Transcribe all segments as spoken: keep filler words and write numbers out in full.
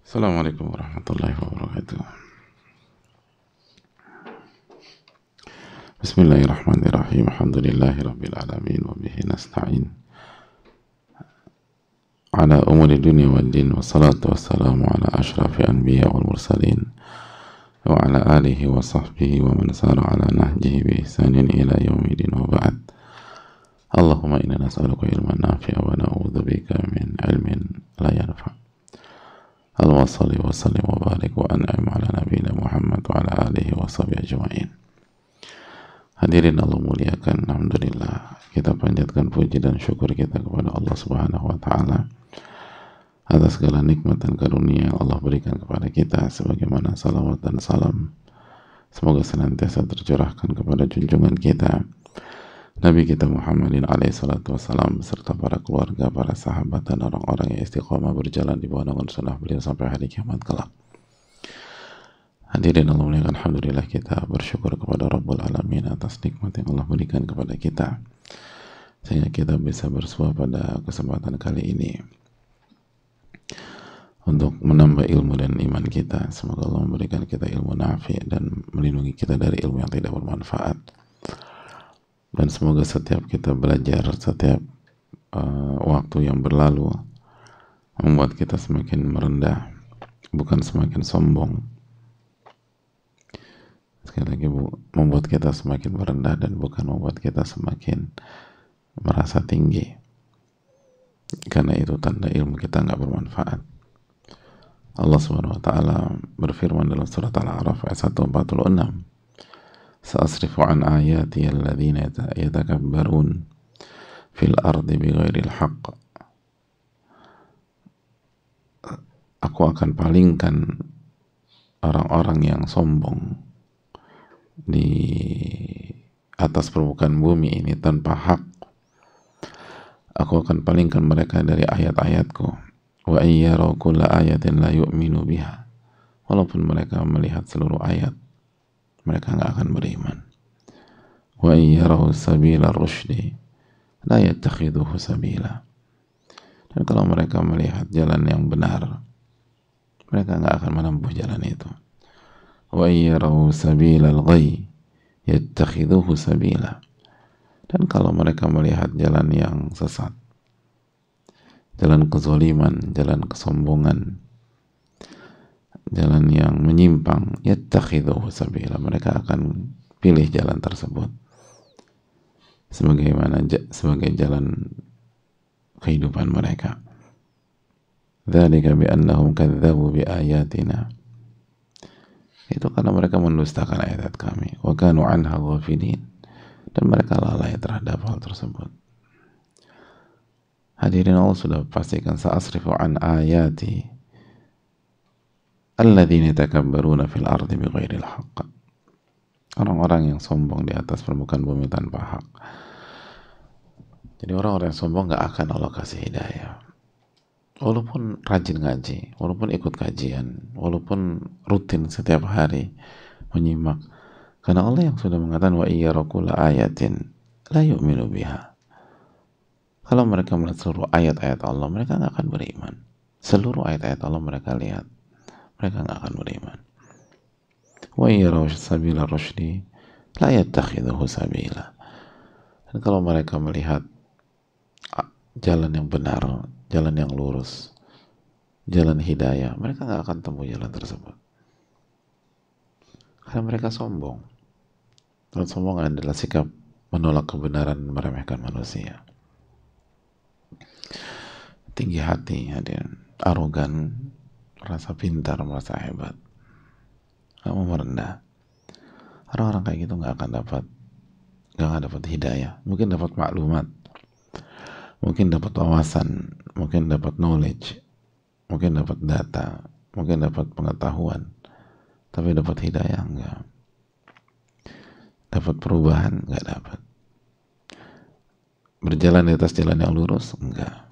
Assalamualaikum warahmatullahi wabarakatuh. Bismillahirrahmanirrahim. Alhamdulillahi rabbil alamin wa bihi nasta'in ala umuri dunya wad din, wassalatu wassalamu ala asyrafil anbiya wal mursalin wa ala alihi wa sahbihi wa man sara ala nahjihi bi ihsanin ila yaumidin wa ba'd. Allahumma inna nas'aluka ilman nafi'a wa na'udzubika min ilmin la yanfa'. Allahumma salli wa sallim wa barik wa an'im ala nabiyina Muhammad wa ala alihi wa sahbihi ajma'in. Hadirin Allah muliakan, alhamdulillah kita panjatkan puji dan syukur kita kepada Allah Subhanahu wa taala atas segala nikmat dan karunia yang Allah berikan kepada kita, sebagaimana salawat dan salam semoga senantiasa tercurahkan kepada junjungan kita Nabi kita Muhammadin alaihi salatu wassalam serta para keluarga, para sahabat dan orang-orang yang istiqomah berjalan di bawah naungan sunnah beliau sampai hari kiamat kelak. Hadirin Allah muliakan, alhamdulillah kita bersyukur kepada Rabbul Alamin atas nikmat yang Allah berikan kepada kita sehingga kita bisa bersua pada kesempatan kali ini untuk menambah ilmu dan iman kita. Semoga Allah memberikan kita ilmu nafi dan melindungi kita dari ilmu yang tidak bermanfaat. Dan semoga setiap kita belajar, setiap uh, waktu yang berlalu membuat kita semakin merendah, bukan semakin sombong. Sekali lagi, bu, membuat kita semakin merendah dan bukan membuat kita semakin merasa tinggi. Karena itu tanda ilmu kita nggak bermanfaat. Allah Subhanahu wa taala berfirman dalam surat Al-A'raf ayat seratus empat puluh enam, Sa'asrifu an ayati alladhina yatakabbarun fil ardi bighairil haqq. Aku akan palingkan orang-orang yang sombong di atas permukaan bumi ini tanpa hak. Aku akan palingkan mereka dari ayat-ayatku. Wa iyyaraw kulla ayatin la yu'minu biha. Walaupun mereka melihat seluruh ayat, mereka nggak akan beriman. Wa iyyaraw sabila rusydi la yattakhidhuhu sabila. Dan kalau mereka melihat jalan yang benar, mereka nggak akan menempuh jalan itu. Wa iyyaraw sabila al-ghayy yattakhidhuhu sabila. Dan kalau mereka melihat jalan yang sesat, jalan kezaliman, jalan kesombongan, jalan yang menyimpang, yattakhidhuhu sabila, mereka akan pilih jalan tersebut sebagaimana sebagai jalan kehidupan mereka. Dzalika bi annahum kadzdzabu bi ayatina. Itu karena mereka mendustakan ayat kami. Wa kanu anha ghafilin. Dan mereka lalai terhadap hal tersebut. Hadirin Allah sudah pastikan, sa'asrifu an ayati alladzina yatakabbaruna fil ardi bighairil haqq. Orang-orang yang sombong di atas permukaan bumi tanpa hak. Jadi orang-orang yang sombong gak akan Allah kasih hidayah. Walaupun rajin ngaji, walaupun ikut kajian, walaupun rutin setiap hari menyimak. Karena Allah yang sudah mengatakan wa iyyaraw kulla ayatin la yu'minu biha. Kalau mereka melihat seluruh ayat-ayat Allah, mereka gak akan beriman. Seluruh ayat-ayat Allah mereka lihat, mereka gak akan beriman. Wa iyyaraw sabila rusydi la yattakhidhuhu sabila. Dan kalau mereka melihat jalan yang benar, jalan yang lurus, jalan hidayah, mereka gak akan tempuh jalan tersebut. Karena mereka sombong. Dan sombong adalah sikap menolak kebenaran, meremehkan manusia. Tinggi hati, hadirin, arogan, merasa pintar, merasa hebat, gak mau merendah. Orang-orang kayak gitu gak akan dapat gak akan dapat hidayah. Mungkin dapat maklumat, mungkin dapat wawasan, mungkin dapat knowledge, mungkin dapat data, mungkin dapat pengetahuan, tapi dapat hidayah enggak. Dapat perubahan enggak dapat. Berjalan di atas jalan yang lurus enggak.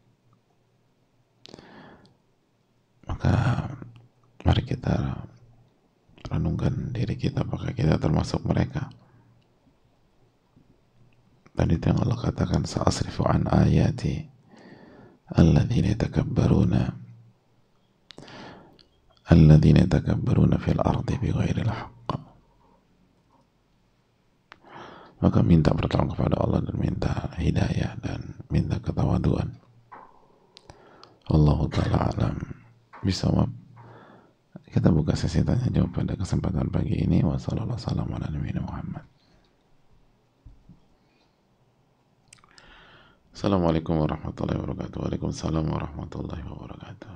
Maka mari kita renungkan diri kita, apakah kita termasuk mereka. Dan itu yang Allah katakan, sa'asrifu an ayati alladzina yatakabbaruna alladzina yatakabbaruna fil ardi bighairil haqq. Maka minta pertolongan kepada Allah dan minta hidayah dan minta ketawaduan. Allahu ta'ala alam bisawab. Kita buka sesi tanya jawab pada kesempatan pagi ini. Wassalamualaikum warahmatullahi wabarakatuh. Assalamualaikum warahmatullahi wabarakatuh. Waalaikumsalam warahmatullahi wabarakatuh.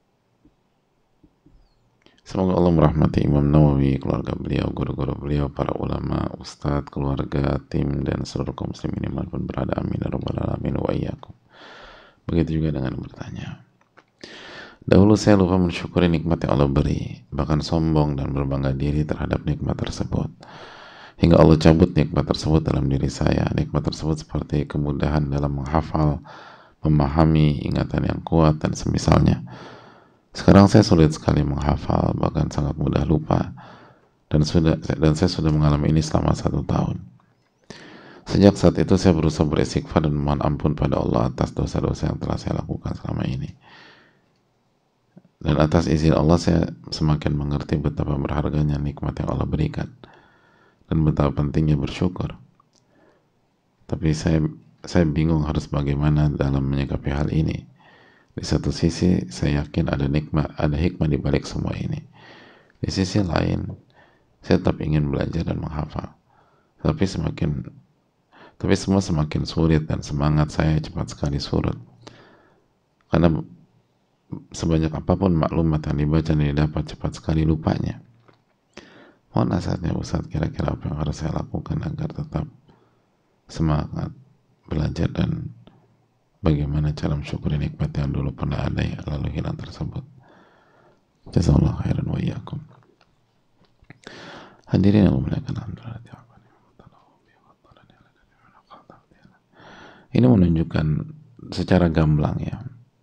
Semoga Allah merahmati Imam Nawawi, keluarga beliau, guru-guru beliau, para ulama, ustadz, keluarga, tim, dan seluruh kaum muslimin dimanapun berada. Amin ya rabbal alamin wa iyyakum. Begitu juga dengan bertanya. Dahulu saya lupa mensyukuri nikmat yang Allah beri, bahkan sombong dan berbangga diri terhadap nikmat tersebut. Hingga Allah cabut nikmat tersebut dalam diri saya. Nikmat tersebut seperti kemudahan dalam menghafal, memahami, ingatan yang kuat, dan semisalnya. Sekarang saya sulit sekali menghafal, bahkan sangat mudah lupa, dan sudah dan saya sudah mengalami ini selama satu tahun. Sejak saat itu saya berusaha beristighfar dan memohon ampun pada Allah atas dosa-dosa yang telah saya lakukan selama ini. Dan atas izin Allah saya semakin mengerti betapa berharganya nikmat yang Allah berikan dan betapa pentingnya bersyukur. Tapi saya saya bingung harus bagaimana dalam menyikapi hal ini. Di satu sisi saya yakin ada nikmat, ada hikmah di balik semua ini. Di sisi lain saya tetap ingin belajar dan menghafal. Tapi semakin tapi semua semakin sulit dan semangat saya cepat sekali surut. Karena sebanyak apapun maklumat yang dibaca dan didapat, cepat sekali lupanya. Mohon nasihatnya Ustaz, kira-kira apa yang harus saya lakukan agar tetap semangat belajar dan bagaimana cara mensyukuri nikmat yang dulu pernah ada ya, lalu hilang tersebut. Jazakallahu khairan wa iyyakum. Hadirin yang muliakan, ini menunjukkan secara gamblang ya,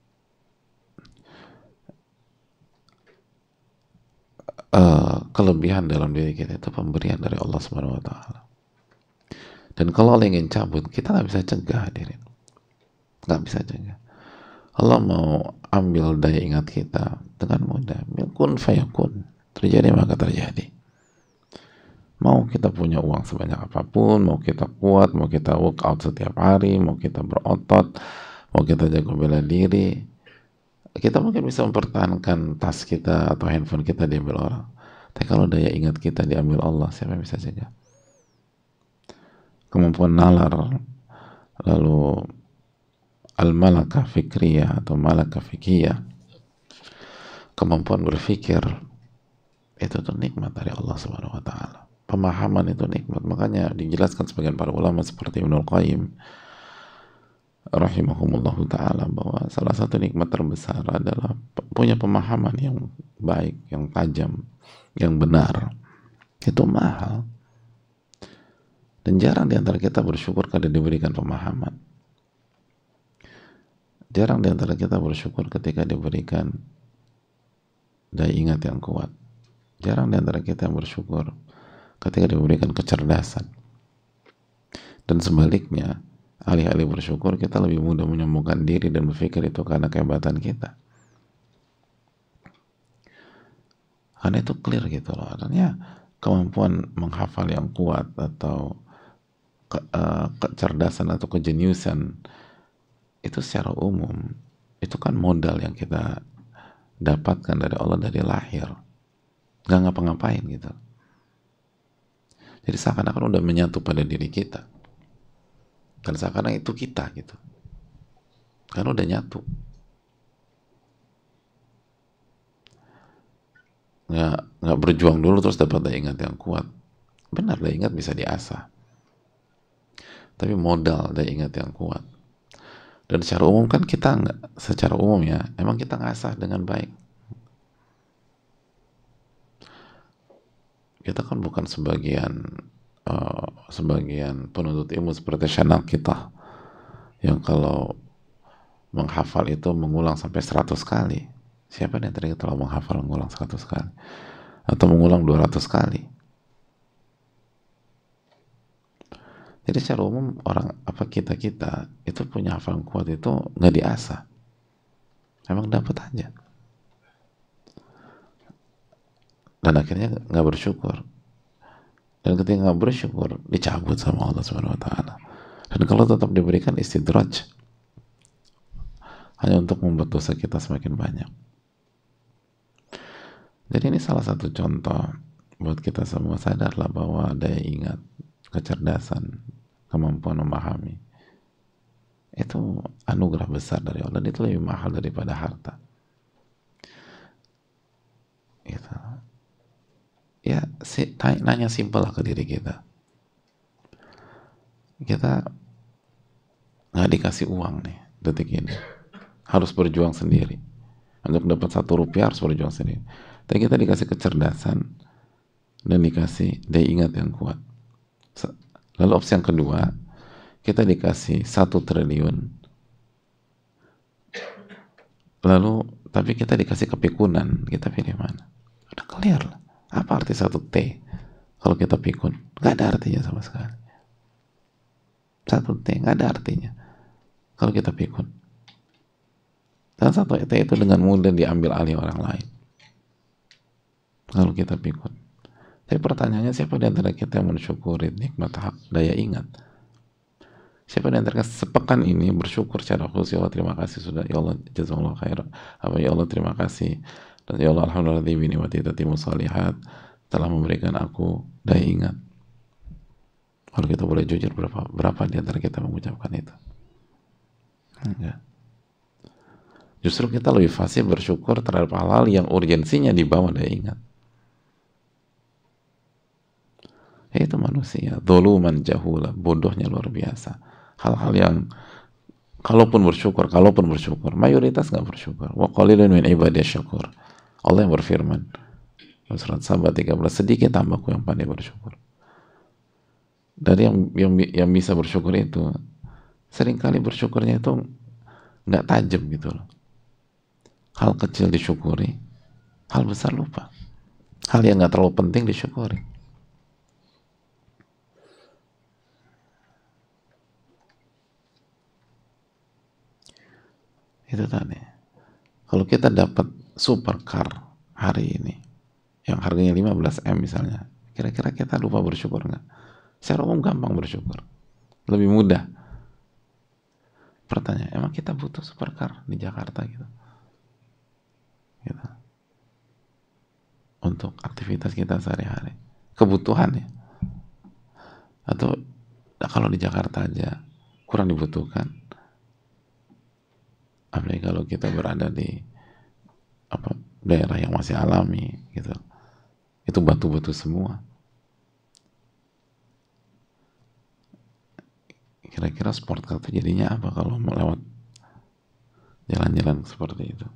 uh, kelebihan dalam diri kita itu pemberian dari Allah Subhanahu wa taala. Dan kalau Allah ingin cabut, kita nggak bisa cegah, hadirin. Nggak bisa cegah. Allah mau ambil daya ingat kita dengan mudah. Kun fayakun. Terjadi maka terjadi. Mau kita punya uang sebanyak apapun, mau kita kuat, mau kita work out setiap hari, mau kita berotot, mau kita jago bela diri, kita mungkin bisa mempertahankan tas kita atau handphone kita diambil orang. Tapi kalau daya ingat kita diambil Allah, siapa yang bisa cegah? Kemampuan nalar, lalu al-malakah fikriyah atau malakah fikiyah, kemampuan berpikir, itu tuh nikmat dari Allah Subhanahu wa taala. Pemahaman itu nikmat. Makanya dijelaskan sebagian para ulama seperti Ibnul Qayyim rahimahumullahu taala bahwa salah satu nikmat terbesar adalah punya pemahaman yang baik, yang tajam, yang benar. Itu mahal. Dan jarang di antara kita bersyukur karena diberikan pemahaman. Jarang di antara kita bersyukur ketika diberikan daya ingat yang kuat. Jarang di antara kita yang bersyukur ketika diberikan kecerdasan. Dan sebaliknya, alih-alih bersyukur, kita lebih mudah menyombongkan diri dan berpikir itu karena kehebatan kita. Karena itu clear gitu loh. Artinya kemampuan menghafal yang kuat atau ke, uh, kecerdasan atau kejeniusan itu secara umum itu kan modal yang kita dapatkan dari Allah dari lahir, nggak ngapa-ngapain gitu. Jadi seakan-akan udah menyatu pada diri kita, dan seakan-akan itu kita gitu, kan udah nyatu. Nggak nggak berjuang dulu terus dapat daya ingat yang kuat. Benar, daya ingat bisa diasah, tapi modal daya ingat yang kuat. Dan secara umum kan kita nggak, secara umum ya, emang kita ngasah dengan baik. Kita kan bukan sebagian uh, sebagian penuntut ilmu seperti channel kita yang kalau menghafal itu mengulang sampai seratus kali. Siapa yang tadi telah menghafal mengulang seratus kali atau mengulang dua ratus kali? Jadi secara umum orang apa kita kita itu punya hafalan kuat itu nggak diasah, emang dapat aja. dan akhirnya nggak bersyukur, dan ketika nggak bersyukur dicabut sama Allah Subhanahu Wa Taala. Dan kalau tetap diberikan istidraj, hanya untuk membuat dosa kita semakin banyak. Jadi ini salah satu contoh buat kita semua, sadarlah bahwa daya ingat, kecerdasan, kemampuan memahami itu anugerah besar dari Allah, dan itu lebih mahal daripada harta. Gitu. Ya, si, nanya simpel lah ke diri kita. Kita nggak dikasih uang nih detik ini, harus berjuang sendiri. Untuk dapat satu rupiah harus berjuang sendiri. Tapi kita dikasih kecerdasan dan dikasih daya ingat yang kuat. Lalu opsi yang kedua, kita dikasih satu triliun, lalu tapi kita dikasih kepikunan, kita pilih mana? Udah clear lah. Apa arti satu T kalau kita pikun? Gak ada artinya sama sekali. Satu T gak ada artinya kalau kita pikun. Dan satu T itu dengan mudah diambil alih orang lain kalau kita pikun. Tapi pertanyaannya, siapa di antara kita yang mensyukuri nikmat hak daya ingat? Siapa di antara sepekan ini bersyukur secara khusus, ya Allah terima kasih sudah, ya Allah jazakallahu khairan, apa ya Allah terima kasih, dan ya Allah alhamdulillah bi ni'mati tatimmu shalihat, telah memberikan aku daya ingat. Kalau kita boleh jujur, berapa berapa di antara kita mengucapkan itu? Enggak. Justru kita lebih fasih bersyukur terhadap hal-hal yang urgensinya di bawah daya ingat. Itu manusia, dzuluman jahula, bodohnya luar biasa. Hal-hal yang kalaupun bersyukur, kalaupun bersyukur, mayoritas nggak bersyukur. Wa qalilun min ibadiyas syakur. Allah yang berfirman surat Sabah tiga belas, sedikit hambaku yang pandai bersyukur. Dari yang, yang yang bisa bersyukur itu, seringkali bersyukurnya itu nggak tajam gitu loh. Hal kecil disyukuri, hal besar lupa. Hal yang nggak terlalu penting disyukuri. Itu tadi. Kalau kita dapat supercar hari ini yang harganya lima belas M misalnya, kira-kira kita lupa bersyukur nggak? Secara umum gampang bersyukur, lebih mudah. Pertanyaan, emang kita butuh supercar di Jakarta gitu? Gitu. Untuk aktivitas kita sehari-hari, kebutuhan ya? Atau kalau di Jakarta aja kurang dibutuhkan, apalagi kalau kita berada di apa daerah yang masih alami gitu, itu batu-batu semua. Kira-kira sport car itu jadinya apa kalau melewat jalan-jalan seperti itu?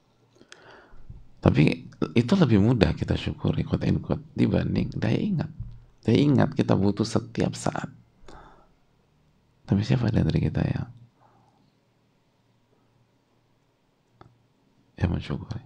Tapi itu lebih mudah kita syukuri quote and quote dibanding daya ingat. Daya ingat kita butuh setiap saat. Tapi siapa dari kita yang yang mensyukuri?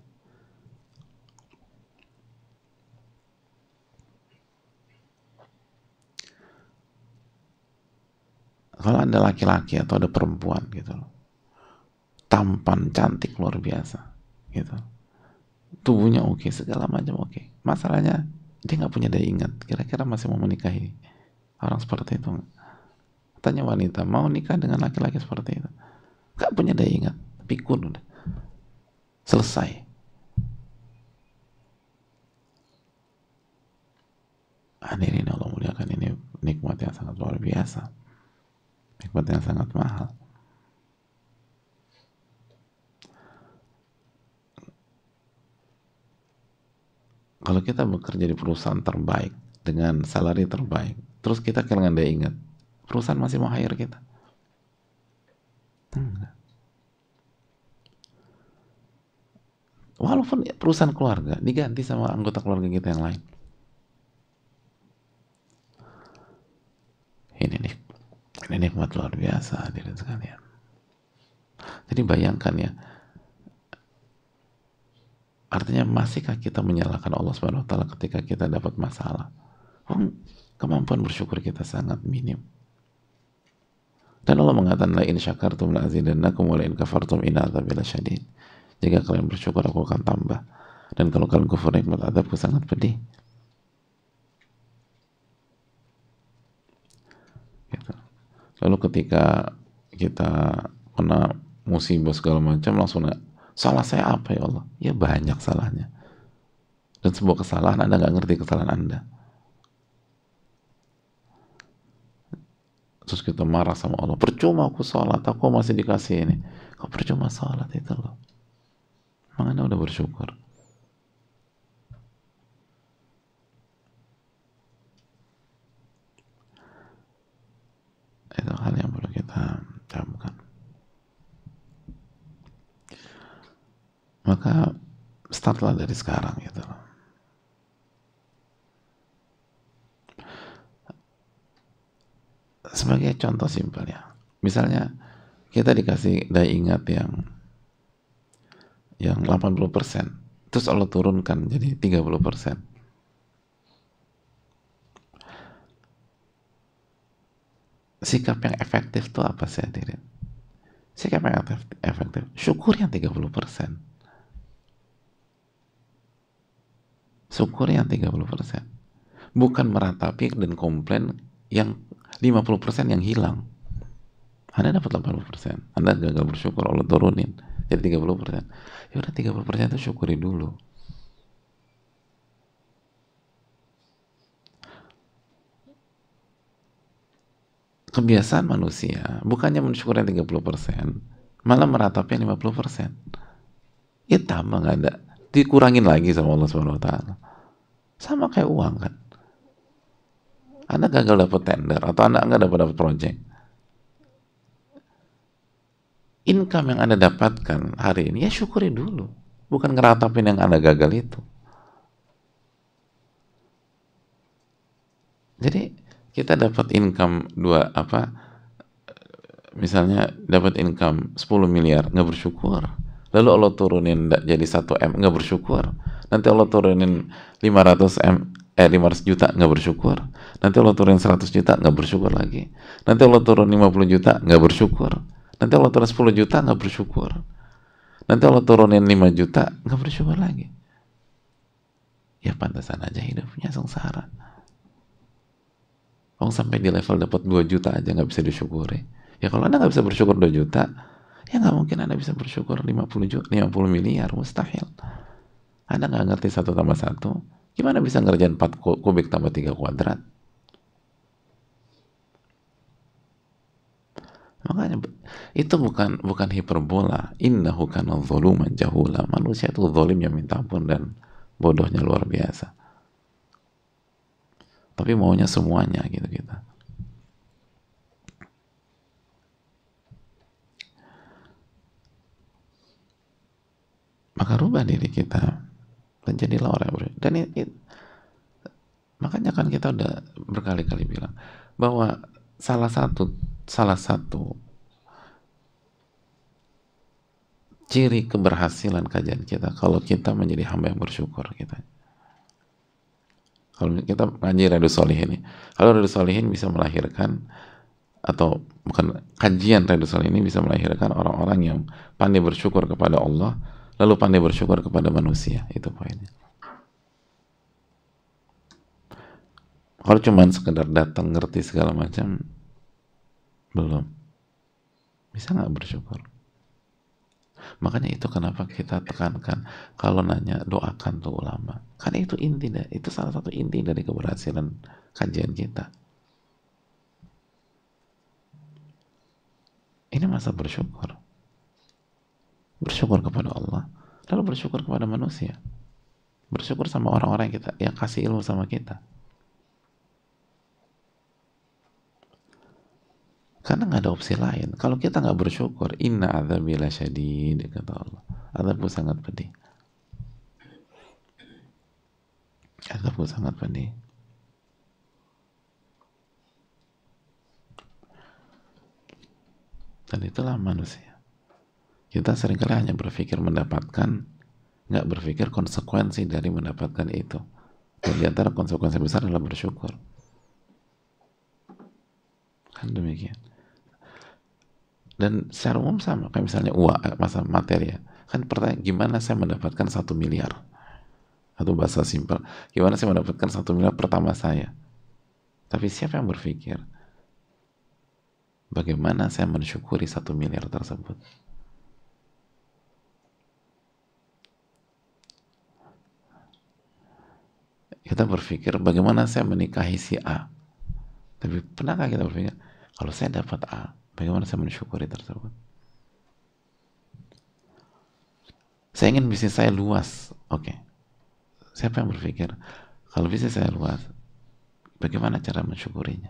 Kalau ada laki-laki atau ada perempuan gitu loh, tampan, cantik, luar biasa gitu, tubuhnya oke, segala macam oke, masalahnya dia nggak punya daya ingat, kira-kira masih mau menikahi orang seperti itu nggak? Tanya wanita, mau nikah dengan laki-laki seperti itu? Nggak punya daya ingat, pikun udah selesai. Hadirin Allah muliakan, ini nikmat yang sangat luar biasa, nikmat yang sangat mahal. Kalau kita bekerja di perusahaan terbaik dengan salary terbaik, terus kita kehilangan daya ingat, perusahaan masih mau hire kita? Enggak. Walaupun perusahaan keluarga diganti sama anggota keluarga kita yang lain. Ini nih, ini nikmat luar biasa hadirin sekalian. Jadi bayangkan ya, artinya masihkah kita menyalahkan Allah Subhanahu wa taala ketika kita dapat masalah? Oh, kemampuan bersyukur kita sangat minim. Dan Allah mengatakan, la in syakartum la azidannakum wa la in kafartum inna adzabi lasyadid. Jika kalian bersyukur, aku akan tambah. Dan kalau kalian kufur nikmat, azabku sangat pedih. Gitu. Lalu ketika kita kena musibah segala macam, langsung salah saya apa ya Allah? Ya banyak salahnya. Dan sebuah kesalahan Anda nggak ngerti kesalahan Anda. Terus kita marah sama Allah. Percuma aku sholat, aku masih dikasih ini. Kok percuma sholat itu loh? Emang Anda udah bersyukur? Itu hal yang perlu kita camkan. Maka startlah dari sekarang gitu loh. Sebagai contoh simpel ya, misalnya kita dikasih daya ingat yang yang delapan puluh persen, terus Allah turunkan jadi tiga puluh persen. Sikap yang efektif itu apa sih hadirin? Sikap yang efektif, syukur yang tiga puluh persen. Syukur yang tiga puluh persen. Bukan meratapi dan komplain yang lima puluh persen yang hilang. Anda dapat delapan puluh persen, Anda gagal bersyukur, Allah turunin jadi tiga puluh persen. Ya udah, tiga puluh persen itu syukuri dulu. Kebiasaan manusia bukannya mensyukur yang tiga puluh persen, malah meratapi yang lima puluh persen. Ya tambah, nggak ada, dikurangin lagi sama Allah subhanahu wa taala. Sama kayak uang kan. Anda gagal dapat tender atau Anda nggak dapat dapat project, income yang Anda dapatkan hari ini ya syukuri dulu, bukan ngeratapin yang Anda gagal itu. Jadi kita dapat income dua apa, misalnya dapat income sepuluh miliar, nggak bersyukur, lalu Allah turunin jadi satu M, nggak bersyukur. Nanti Allah turunin lima ratus M, eh lima ratus juta, nggak bersyukur. Nanti Allah turunin seratus juta, nggak bersyukur lagi. Nanti Allah turun lima puluh juta, nggak bersyukur. Nanti Allah turun sepuluh juta, nggak bersyukur. Nanti Allah turunin lima juta, nggak bersyukur lagi. Ya pantasan aja hidupnya sengsara. Oh, sampai di level dapat dua juta aja nggak bisa disyukuri. Ya kalau Anda nggak bisa bersyukur dua juta, ya nggak mungkin Anda bisa bersyukur lima puluh juta, lima puluh miliar, mustahil. Anda nggak ngerti satu tambah satu, gimana bisa ngerjain empat kubik tambah tiga kuadrat? Makanya itu bukan bukan hiperbola. Innahu kana zaluman jahula. Manusia itu zalimnya minta ampun dan bodohnya luar biasa. Tapi maunya semuanya gitu kita. Maka rubah diri kita dan jadilah orang yang bersyukur. Dan it, it, makanya kan kita udah berkali-kali bilang bahwa salah satu salah satu ciri keberhasilan kajian kita kalau kita menjadi hamba yang bersyukur kita. Kalau kita ngaji Riyadhus Shalihin ini, kalau Riyadhus Shalihin bisa melahirkan, atau bukan, kajian Riyadhus Shalihin ini bisa melahirkan orang-orang yang pandai bersyukur kepada Allah, lalu pandai bersyukur kepada manusia. Itu poinnya. Kalau cuma sekedar datang ngerti segala macam, belum bisa nggak bersyukur. Makanya itu kenapa kita tekankan kalau nanya doakan tuh ulama, karena itu inti, itu salah satu inti dari keberhasilan kajian kita. Ini masa bersyukur, bersyukur kepada Allah, lalu bersyukur kepada manusia, bersyukur sama orang-orang yang kita yang kasih ilmu sama kita. Karena nggak ada opsi lain. Kalau kita nggak bersyukur, inna adzabi lasyadid, kata Allah. Azabku sangat pedih. Azabku sangat pedih. Dan itulah manusia. Kita seringkali hanya berpikir mendapatkan, nggak berpikir konsekuensi dari mendapatkan itu. Dan di antara konsekuensi besar adalah bersyukur. Kan demikian. Dan secara umum sama, kayak misalnya uang, masa materi ya. Kan pertanyaan, gimana saya mendapatkan satu miliar? Atau bahasa simpel, gimana saya mendapatkan satu miliar pertama saya? Tapi siapa yang berpikir bagaimana saya mensyukuri satu miliar tersebut? Kita berpikir bagaimana saya menikahi si A. Tapi pernahkah kita berpikir kalau saya dapat A, bagaimana saya mensyukuri tersebut? Saya ingin bisnis saya luas. Oke. Okay. Siapa yang berpikir kalau bisnis saya luas, bagaimana cara mensyukurinya?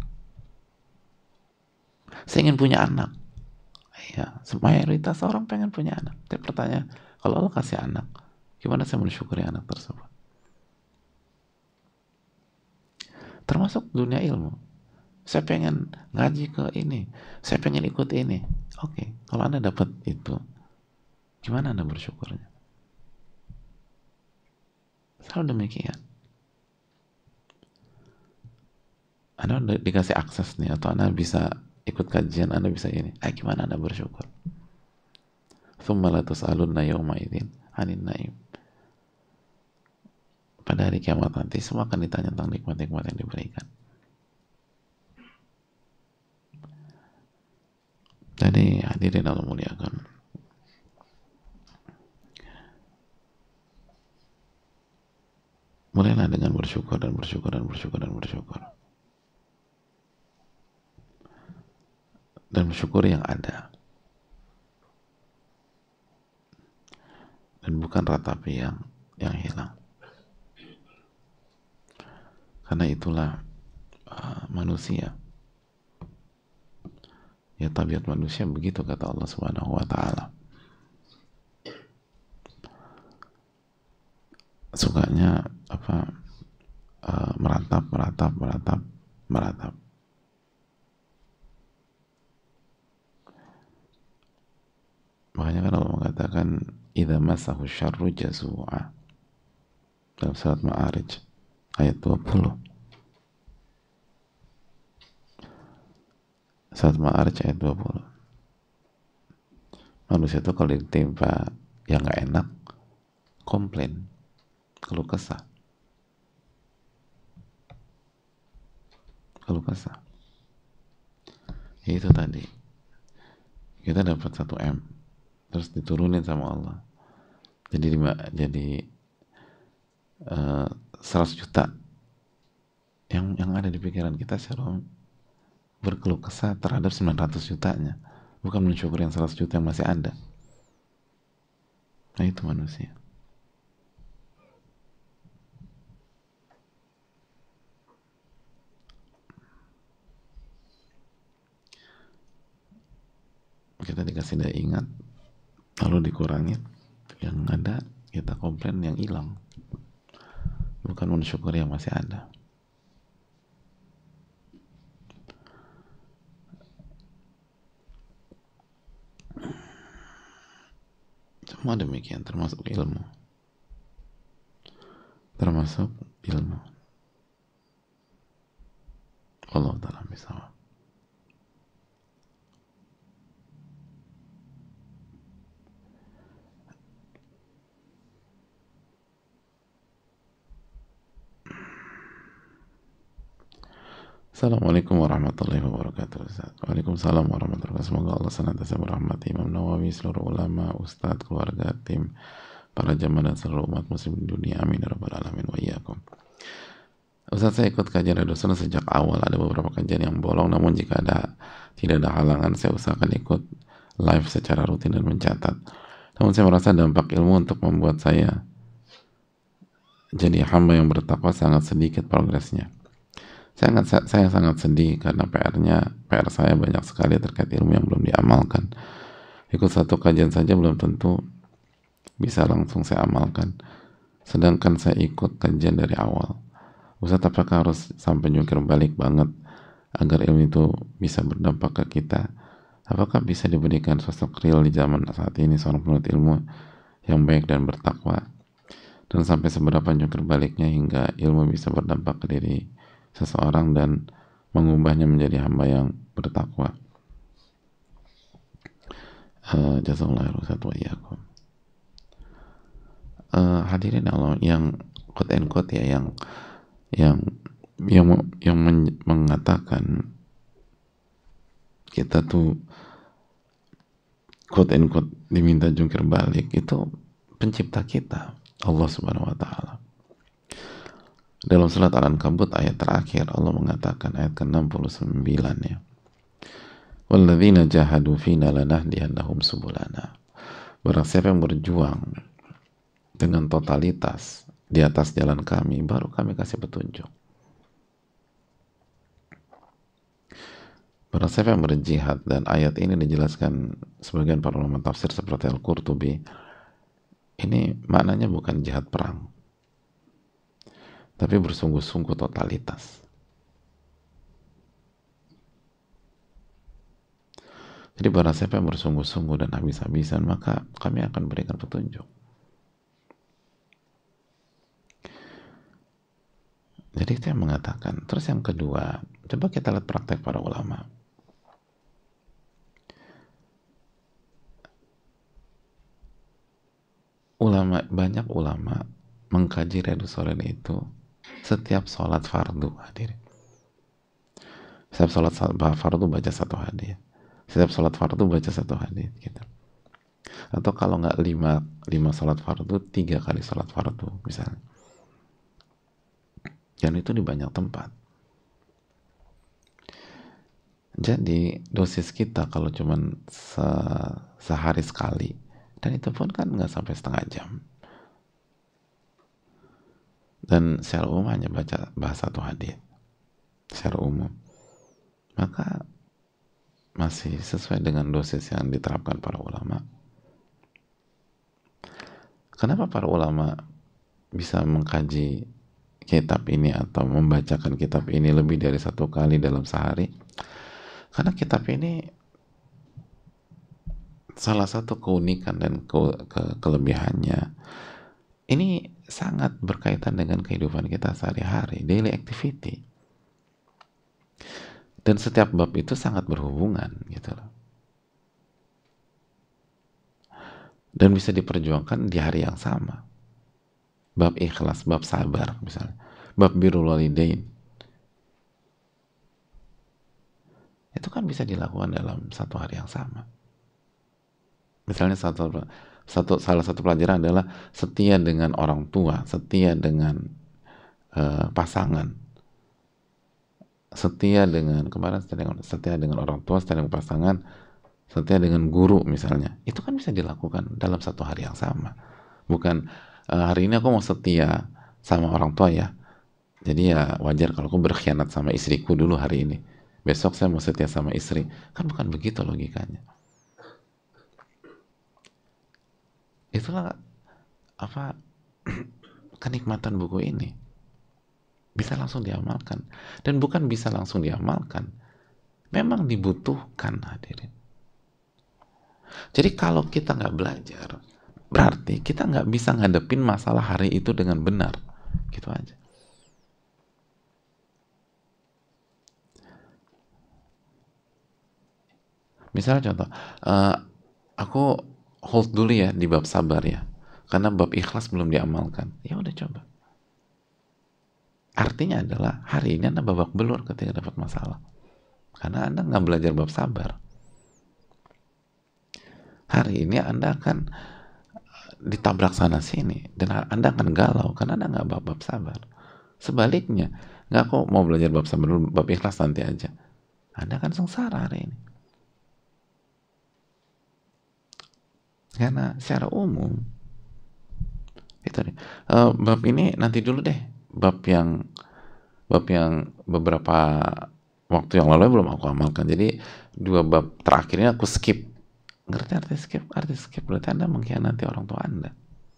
Saya ingin punya anak. Ya, mayoritas orang pengen punya anak. Tapi pertanyaan, kalau Allah kasih anak, gimana saya mensyukuri anak tersebut? Termasuk dunia ilmu. Saya pengen ngaji ke ini, saya pengen ikut ini. Oke, okay. Kalau Anda dapat itu, gimana Anda bersyukurnya? Selalu demikian. Anda udah dikasih akses nih, atau Anda bisa ikut kajian, Anda bisa ini. Eh, gimana Anda bersyukur? Tsumma la tus'alunna yawma idzin 'anin na'im. Pada hari kiamat nanti semua akan ditanya tentang nikmat-nikmat yang diberikan. Jadi hadirin Allah muliakan, mulailah dengan bersyukur dan bersyukur dan bersyukur dan bersyukur dan bersyukur yang ada, dan bukan ratapi yang yang hilang. Karena itulah uh, manusia, ya tabiat manusia begitu kata Allah Subhanahu wa taala. Sukanya apa? Uh, meratap, meratap, meratap, meratap. Makanya kan Allah mengatakan idza massahu syarru jazua dalam surat Ma'arij ayat dua puluh. Surat Ma'arij ayat dua puluh. Manusia itu kalau ditimpa yang gak enak, komplain, keluh kesah. Keluh kesah. Ya itu tadi. Kita dapat satu M, terus diturunin sama Allah. Jadi jadi uh, seratus juta. Yang yang ada di pikiran kita secara berkeluh kesah terhadap sembilan ratus jutanya, bukan mensyukur yang seratus juta yang masih ada. Nah itu manusia. Kita dikasih daya ingat, lalu dikurangi, yang ada kita komplain yang hilang, bukan mensyukur yang masih ada. Semua demikian, termasuk ilmu, termasuk ilmu. Allah Ta'ala bisawab. Assalamualaikum warahmatullahi wabarakatuh. Waalaikumsalam warahmatullahi wabarakatuh. Semoga Allah senantiasa merahmati Imam Nawawi, seluruh ulama, ustadz, keluarga, tim, para jamaah dan seluruh umat muslim di dunia. Amin ya rabbal alamin wa iyyakum. Ustadz, saya ikut kajian Radio Sunnah sejak awal. Ada beberapa kajian yang bolong, namun jika ada tidak ada halangan, saya usahakan ikut live secara rutin dan mencatat. Namun saya merasa dampak ilmu untuk membuat saya jadi hamba yang bertakwa sangat sedikit progresnya. Saya sangat, saya sangat sedih karena P R-nya, P R saya banyak sekali terkait ilmu yang belum diamalkan. Ikut satu kajian saja belum tentu bisa langsung saya amalkan. Sedangkan saya ikut kajian dari awal. Ustadz, apakah harus sampai jungkir balik banget agar ilmu itu bisa berdampak ke kita? Apakah bisa diberikan sosok real di zaman saat ini seorang penuntut ilmu yang baik dan bertakwa? Dan sampai seberapa jungkir baliknya hingga ilmu bisa berdampak ke diri seseorang dan mengubahnya menjadi hamba yang bertakwa. Uh, Jazakallahu khairan wa iyyakum. uh, hadirin Allah, yang quote and quote ya, yang yang yang yang men- mengatakan kita tuh quote and quote diminta jungkir balik, itu pencipta kita, Allah Subhanahu wa taala. Dalam surat Al-Ankabut ayat terakhir Allah mengatakan, ayat ke enam puluh sembilan ya, walladzina jahadu fina lanahdiyannahum subulana. Barang siapa yang berjuang dengan totalitas di atas jalan kami, baru kami kasih petunjuk. Barang siapa yang berjihad, dan ayat ini dijelaskan sebagian para ulama tafsir seperti Al-Qurtubi, ini maknanya bukan jihad perang, tapi bersungguh-sungguh totalitas. Jadi barang siapa yang bersungguh-sungguh dan habis-habisan, maka kami akan berikan petunjuk. Jadi itu yang mengatakan. Terus yang kedua, coba kita lihat praktek para ulama. Ulama, banyak ulama mengkaji Riyadhus Shalihin itu setiap sholat fardu, hadirin. Setiap sholat fardu baca satu hadis. Setiap sholat fardu baca satu hadis gitu. Atau kalau nggak lima, lima sholat fardu, tiga kali sholat fardu misalnya. Dan itu di banyak tempat. Jadi dosis kita kalau cuman se sehari sekali, dan itu pun kan nggak sampai setengah jam, dan secara umum hanya baca bahas satu hadis secara umum, maka masih sesuai dengan dosis yang diterapkan para ulama. Kenapa para ulama bisa mengkaji kitab ini atau membacakan kitab ini lebih dari satu kali dalam sehari? Karena kitab ini salah satu keunikan dan ke ke kelebihannya, ini sangat berkaitan dengan kehidupan kita sehari-hari, daily activity. Dan setiap bab itu sangat berhubungan gitu loh. Dan bisa diperjuangkan di hari yang sama. Bab ikhlas, bab sabar misalnya, bab birrul walidain. Itu kan bisa dilakukan dalam satu hari yang sama. Misalnya satu, satu salah satu pelajaran adalah setia dengan orang tua, setia dengan uh, pasangan, setia dengan kemarin setia dengan, setia dengan orang tua, setia dengan pasangan, setia dengan guru misalnya. Itu kan bisa dilakukan dalam satu hari yang sama. Bukan uh, hari ini aku mau setia sama orang tua ya, jadi ya wajar kalau aku berkhianat sama istriku dulu hari ini, besok saya mau setia sama istri. Kan bukan begitu logikanya. Itulah apa kenikmatan buku ini, bisa langsung diamalkan. Dan bukan bisa langsung diamalkan, memang dibutuhkan, hadirin. Jadi kalau kita nggak belajar, berarti kita nggak bisa ngadepin masalah hari itu dengan benar, gitu aja. Misalnya contoh, uh, aku hold dulu ya di bab sabar ya, karena bab ikhlas belum diamalkan. Ya udah coba. Artinya adalah hari ini Anda babak belur ketika dapat masalah, karena Anda nggak belajar bab sabar. Hari ini Anda akan ditabrak sana sini, dan Anda akan galau karena Anda nggak bab-bab sabar. Sebaliknya, nggak kok mau belajar bab sabar dulu, bab ikhlas nanti aja, Anda akan sengsara hari ini. Karena secara umum itu nih, uh, bab ini nanti dulu deh, bab yang bab yang beberapa waktu yang lalu belum aku amalkan, jadi dua bab terakhirnya aku skip. Ngerti arti skip? Arti skip berarti Anda mengkhianati orang tua Anda.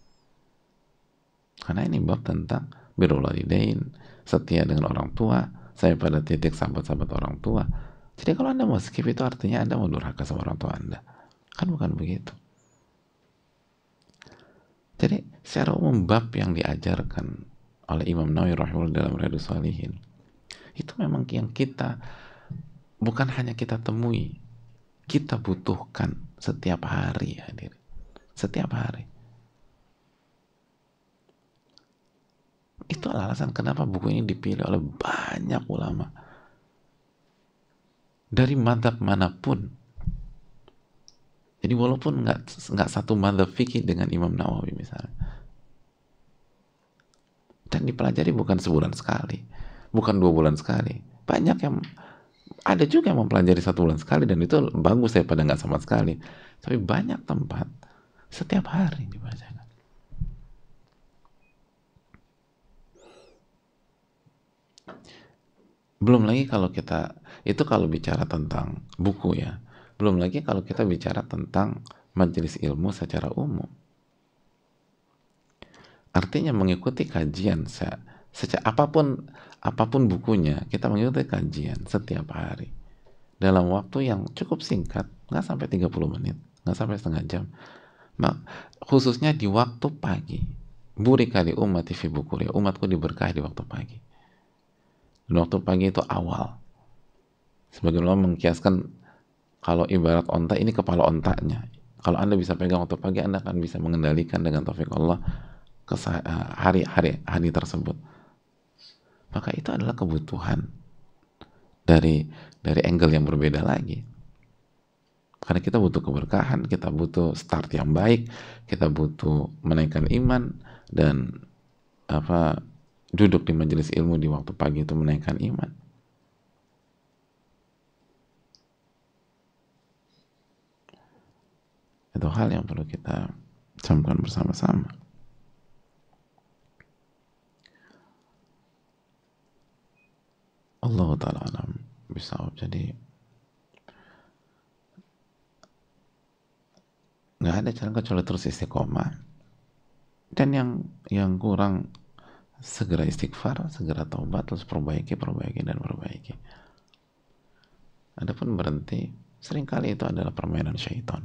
Karena ini bab tentang birrul walidain, setia dengan orang tua, saya pada titik sahabat-sahabat orang tua. Jadi kalau Anda mau skip, itu artinya Anda mau durhaka sama orang tua Anda. Kan bukan begitu. Jadi secara umum bab yang diajarkan oleh Imam Nawawi rahimahullah dalam Riyadhus Shalihin, itu memang yang kita bukan hanya kita temui, kita butuhkan setiap hari, hadir. Setiap hari. itulah alasan kenapa buku ini dipilih oleh banyak ulama dari madhab manapun. Jadi walaupun nggak nggak satu madhab fikih dengan Imam Nawawi misalnya, dan dipelajari bukan sebulan sekali, bukan dua bulan sekali, banyak yang ada juga yang mempelajari satu bulan sekali dan itu bagus daripada nggak sama sekali. Tapi banyak tempat setiap hari dibacakan. Belum lagi kalau kita, itu kalau bicara tentang buku ya, belum lagi kalau kita bicara tentang majelis ilmu secara umum. Artinya mengikuti kajian secara apapun apapun bukunya, kita mengikuti kajian setiap hari dalam waktu yang cukup singkat, nggak sampai tiga puluh menit, nggak sampai setengah jam. Nah, khususnya di waktu pagi. Burika li ummati fi bukuri, umatku diberkahi di waktu pagi. Dan waktu pagi itu awal. Sebagian ulama mengkiaskan kalau ibarat onta, ini kepala ontanya. Kalau Anda bisa pegang waktu pagi, Anda akan bisa mengendalikan dengan taufik Allah hari-hari hari tersebut. Maka itu adalah kebutuhan dari dari angle yang berbeda lagi. Karena kita butuh keberkahan, kita butuh start yang baik, kita butuh menaikkan iman, dan apa duduk di majelis ilmu di waktu pagi itu menaikkan iman. Itu hal yang perlu kita camkan bersama-sama. Allah Ta'ala alam bisawab. Jadi nggak ada cara kecuali terus istiqomah, dan yang yang kurang segera istighfar, segera taubat, terus perbaiki, perbaiki, dan perbaiki. Adapun berhenti, seringkali itu adalah permainan syaitan.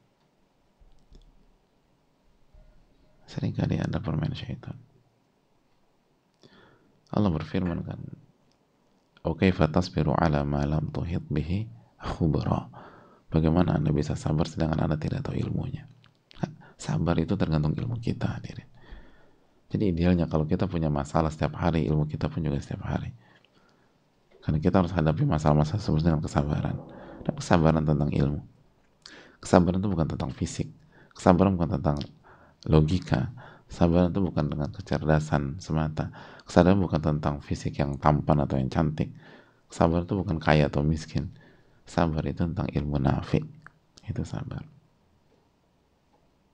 Seringkali ada permainan syaitan. Allah berfirman kan, "O kaifa tasbiru ala ma lam tuhit bihi khubra." Bagaimana Anda bisa sabar sedangkan Anda tidak tahu ilmunya? Sabar itu tergantung ilmu kita, hadirin. Jadi idealnya kalau kita punya masalah setiap hari, ilmu kita pun juga setiap hari. Karena kita harus hadapi masalah-masalah tersebut dengan kesabaran. Dan kesabaran tentang ilmu. Kesabaran itu bukan tentang fisik. Kesabaran bukan tentang logika. Kesabaran itu bukan dengan kecerdasan semata. Kesabaran bukan tentang fisik yang tampan atau yang cantik. Kesabaran itu bukan kaya atau miskin. Sabar itu tentang ilmu nafi. Itu sabar.